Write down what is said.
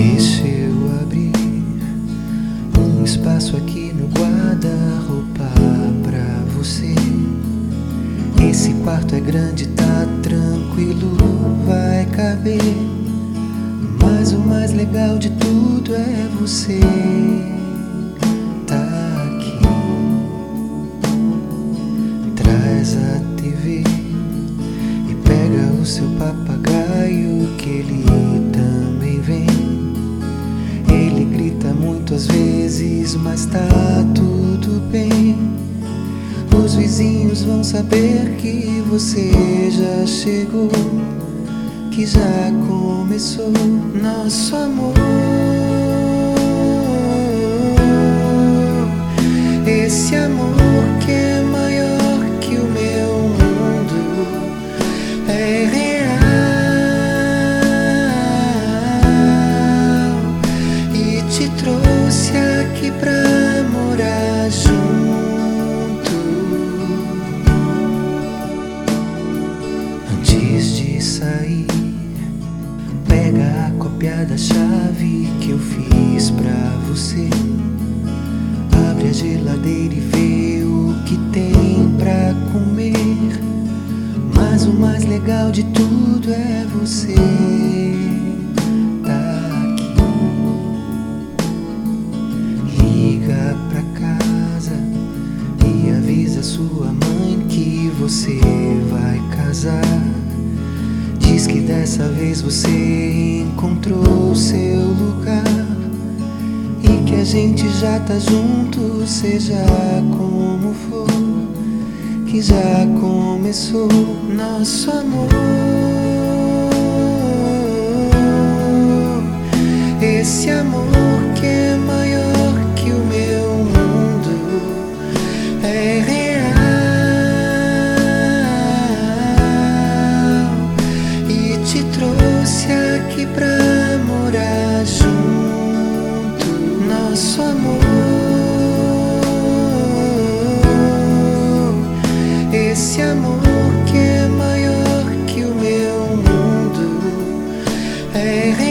Deixa eu abrir um espaço aqui no guarda-roupa pra você. Esse quarto é grande, tá tranquilo, vai caber. Mas o mais legal de tudo é você tá aqui. Traz a TV e pega o seu papagaio, que ele também vem. Ele grita muito às vezes, mas tá tudo bem. Os vizinhos vão saber que você já chegou, que já começou nosso amor. Esse amor que é maior que o meu mundo é real e te trouxe aqui pra morar junto. Antes de sair, pega a cópia da chave que eu fiz pra você. Abre a geladeira e vê o que tem pra comer. Mas o mais legal de tudo é você tá aqui. Liga pra casa e avisa sua mãe que você vai casar. Diz que dessa vez você encontrou seu lugar e que a gente já tá junto, seja como for, que já começou nosso amor. Esse amor que é maior que o meu mundo é real e te trouxe aqui pra morar junto. Nosso amor, esse amor que é maior que o meu mundo é real